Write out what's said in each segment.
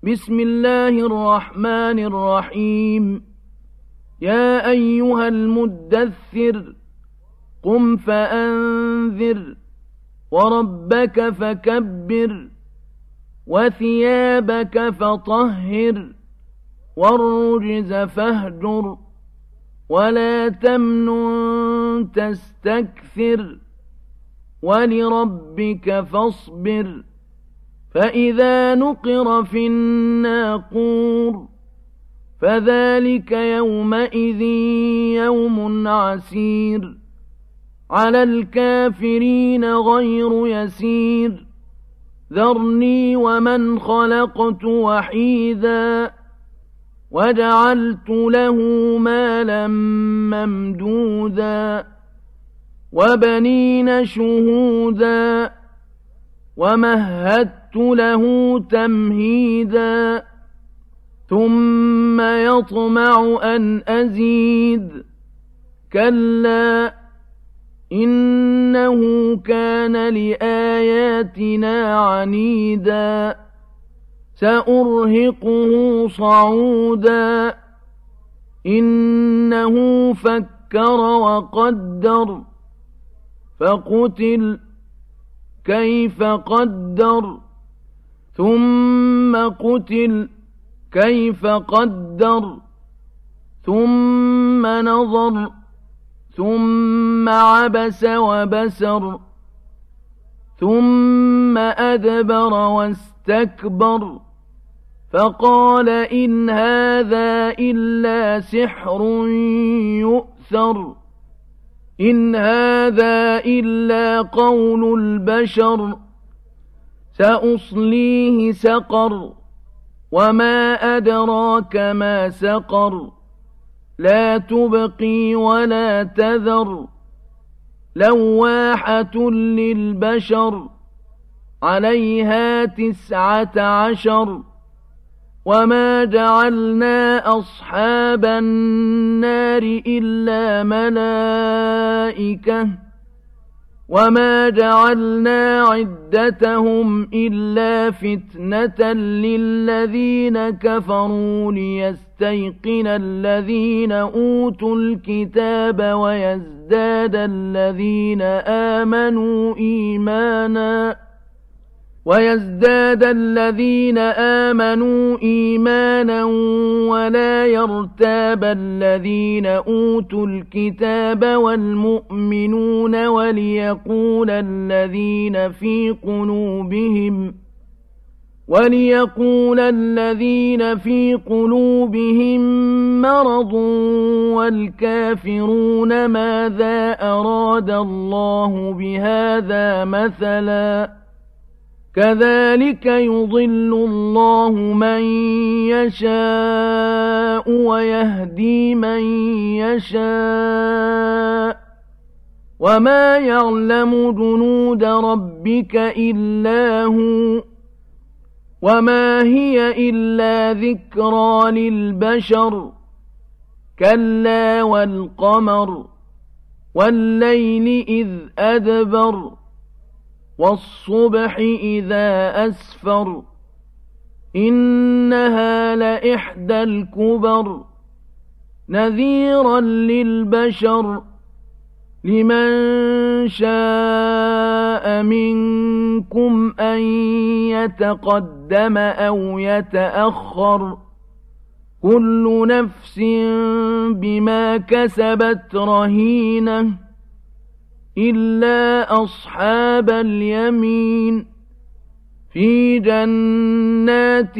بسم الله الرحمن الرحيم يا أيها المدثر قم فأنذر وربك فكبر وثيابك فطهر والرجز فاهجر ولا تمنن تستكثر ولربك فاصبر فإذا نقر في الناقور فذلك يومئذ يوم عسير على الكافرين غير يسير ذرني ومن خلقت وحيدا وجعلت له مالا ممدودا وبنين شهودا ومهدت له تمهيدا ثم يطمع أن أزيد كلا إنه كان لآياتنا عنيدا سأرهقه صعودا إنه فكر وقدر فقتل كيف قدر ثم قتل كيف قدر ثم نظر ثم عبس وبسر ثم أدبر واستكبر فقال إن هذا إلا سحر يؤثر إن هذا إلا قول البشر سأصليه سقر وما أدراك ما سقر لا تبقي ولا تذر لواحة للبشر عليها 19 وما جعلنا أصحاب النار إلا ملائكة وما جعلنا عدتهم إلا فتنة للذين كفروا ليستيقن الذين أوتوا الكتاب ويزداد الذين آمنوا إيمانا ولا يرتاب الذين أوتوا الكتاب والمؤمنون وليقول الذين في قلوبهم مرض والكافرون ماذا أراد الله بهذا مثلا كذلك يضل الله من يشاء ويهدي من يشاء وما يعلم جنود ربك إلا هو وما هي إلا ذكرى للبشر كلا والقمر والليل إذ أدبر والصبح إذا أسفر إنها لإحدى الكبر نذيرا للبشر لمن شاء منكم أن يتقدم أو يتأخر كل نفس بما كسبت رهينة إلا أصحاب اليمين في جنات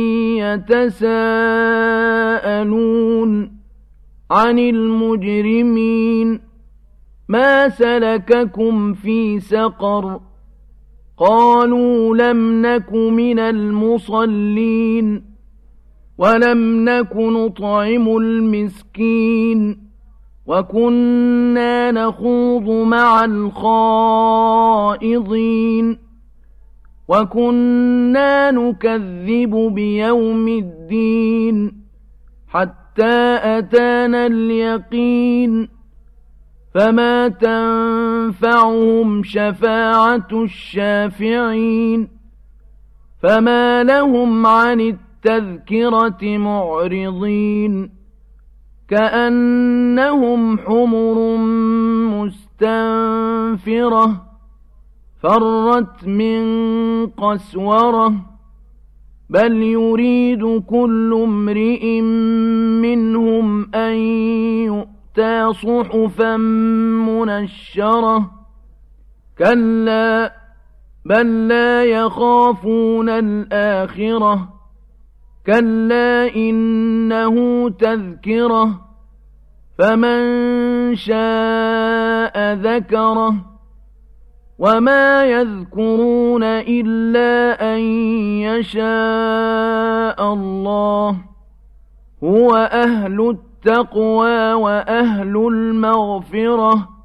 يتساءلون عن المجرمين ما سلككم في سقر قالوا لم نك من المصلين ولم نك نطعم المسكين وكنا نخوض مع الخائضين وكنا نكذب بيوم الدين حتى أتانا اليقين فما تنفعهم شفاعة الشافعين فما لهم عن التذكرة معرضين كأنهم حمر مستنفرة فرت من قسورة بل يريد كل امرئ منهم أن يؤتى صحفا منشرة كلا بل لا يخافون الآخرة كلا إنه تذكرة فمن شاء ذكره وما يذكرون إلا أن يشاء الله هو أهل التقوى وأهل المغفرة